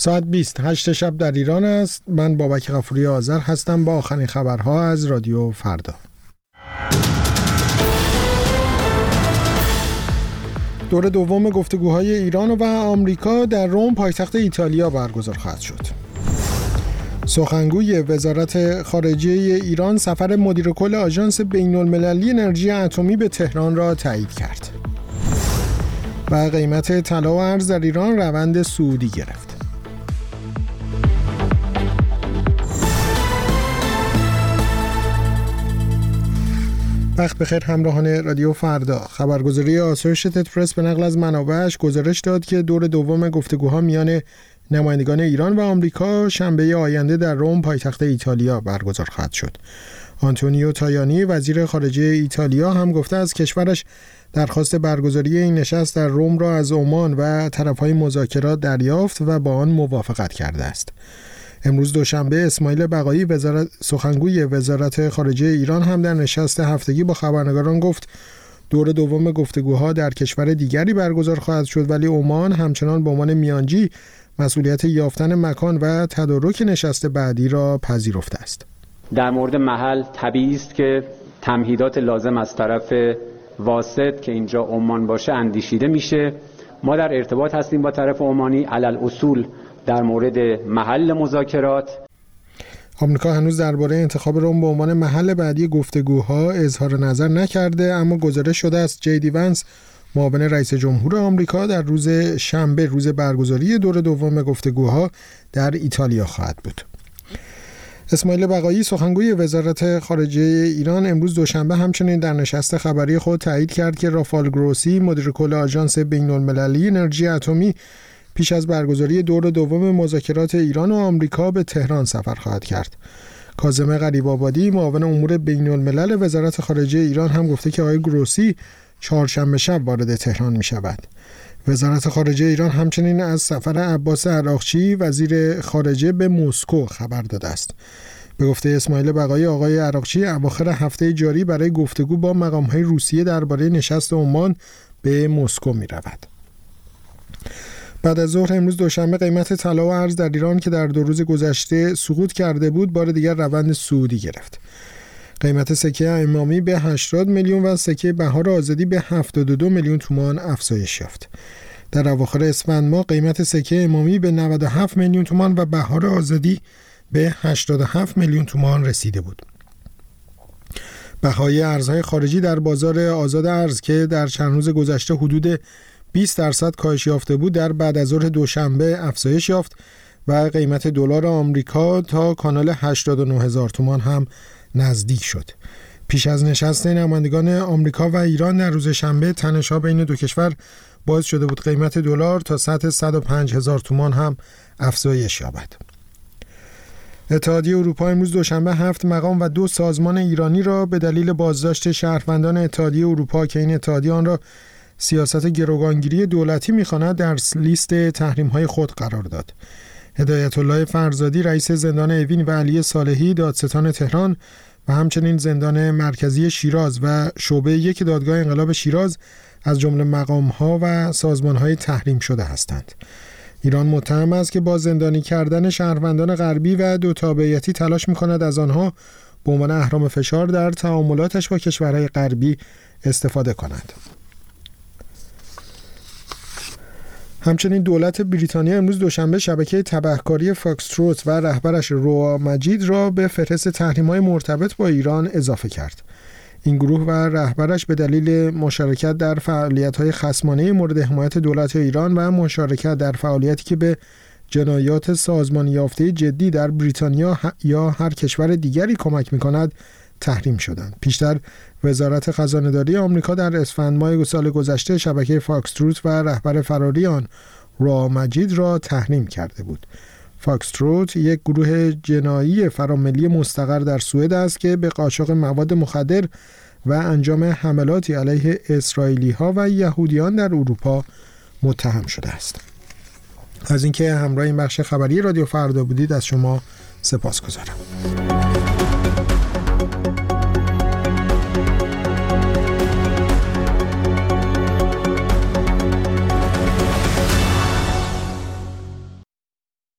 ساعت 28 شب در ایران است. من بابک غفوری آذر هستم با آخرین خبرها از رادیو فردا. دور دوم گفتگوهای ایران و آمریکا در روم پایتخت ایتالیا برگزار خواهد شد. سخنگوی وزارت خارجه ایران سفر مدیر کل آژانس بین‌المللی انرژی اتمی به تهران را تایید کرد. و قیمت طلا و ارز در ایران روند صعودی گرفت. وقت بخیر همراهان رادیو فردا. خبرگزاری آسوشیتد پرس به نقل از منابعش گزارش داد که دور دوم گفتگوها میان نمایندگان ایران و آمریکا شنبه آینده در روم پایتخت ایتالیا برگزار خواهد شد. آنتونیو تایانی وزیر خارجه ایتالیا هم گفته از کشورش درخواست برگزاری این نشست در روم را از عمان و طرفهای مذاکرات دریافت و با آن موافقت کرده است. امروز دوشنبه اسماعیل بقایی سخنگوی وزارت خارجه ایران هم در نشست هفتگی با خبرنگاران گفت دور دوم گفتگوها در کشور دیگری برگزار خواهد شد، ولی عمان همچنان به عنوان میانجی مسئولیت یافتن مکان و تدارک نشست بعدی را پذیرفته است. در مورد محل طبیعی است که تمهیدات لازم از طرف واسط که اینجا عمان باشه اندیشیده میشه. ما در ارتباط هستیم با طرف عمانی علل اصول در مورد محل مذاکرات. آمریکا هنوز درباره انتخاب روم به عنوان محل بعدی گفتگوها اظهار نظر نکرده، اما گزارش شده است جی دی ونس معاون رئیس جمهور آمریکا در روز شنبه روز برگزاری دور دوم گفتگوها در ایتالیا خواهد بود. اسماعیل بقایی سخنگوی وزارت خارجه ایران امروز دوشنبه همچنین در نشست خبری خود تایید کرد که رافال گروسی مدیر کل آژانس بین‌المللی انرژی اتمی پیش از برگزاری دور دوم مذاکرات ایران و آمریکا به تهران سفر خواهد کرد. کاظم غریب‌آبادی معاون امور بین‌الملل وزارت خارجه ایران هم گفته که آقای گروسی چهارشنبه شب وارد تهران می شود. وزارت خارجه ایران همچنین از سفر عباس عراقچی وزیر خارجه به مسکو خبر داده است. به گفته اسماعیل بقایی آقای عراقچی اواخر هفته جاری برای گفتگو با مقام‌های روسیه درباره نشست عمان به مسکو می رود. بعد از ظهر امروز دوشنبه قیمت طلا و ارز در ایران که در 2 روز گذشته سقوط کرده بود بار دیگر روند صعودی گرفت. قیمت سکه امامی به 80 میلیون و سکه بهار آزادی به 72 میلیون تومان افزایش یافت. در اواخر اسفند ماه قیمت سکه امامی به 97 میلیون تومان و بهار آزادی به 87 میلیون تومان رسیده بود. بهای ارزهای خارجی در بازار آزاد ارز که در چند روز گذشته حدود 20% کاهش یافته بود در بعد از ظهر دوشنبه افزایش یافت و قیمت دلار آمریکا تا کانال 89,000 تومان هم نزدیک شد. پیش از نشست نمایندگان آمریکا و ایران در روز شنبه تنش‌ها بین دو کشور باعث شده بود قیمت دلار تا سطح 105,000 تومان هم افزایش یابد. اتحادیه اروپا امروز دوشنبه 7 مقام و 2 سازمان ایرانی را به دلیل بازداشت شهروندان اتحادیه اروپا که این اتحادیه آن را سیاست گروگانگیری دولتی می‌خواند در لیست تحریم‌های خود قرار داد. هدایت الله فرزادی رئیس زندان اوین و علی صالحی دادستان تهران و همچنین زندان مرکزی شیراز و شعبه 1 دادگاه انقلاب شیراز از جمله مقام‌ها و سازمان‌های تحریم شده هستند. ایران متهم است که با زندانی کردن شهروندان غربی و دو تابعیتی تلاش می‌کند از آنها به عنوان اهرم فشار در تعاملاتش با کشورهای غربی استفاده کند. همچنین دولت بریتانیا امروز دوشنبه شبکه تبهکاری فاکستروت و رهبرش روا مجید را به فهرست تحریم‌های مرتبط با ایران اضافه کرد. این گروه و رهبرش به دلیل مشارکت در فعالیت‌های خصمانه مورد حمایت دولت ایران و مشارکت در فعالیتی که به جنایات سازمانی یافته جدی در بریتانیا یا هر کشور دیگری کمک می‌کند تحریم شدند. پیشتر وزارت خزانه‌داری آمریکا در اسفند ماه سال گذشته شبکه فاکستروت و رهبر فراری آن روا مجید را تحریم کرده بود. فاکستروت یک گروه جنایی فراملی مستقر در سوئد است که به قاچاق مواد مخدر و انجام حملاتی علیه اسرائیلی‌ها و یهودیان در اروپا متهم شده است. از اینکه همراه این بخش خبری رادیو فردا بودید از شما سپاسگزارم.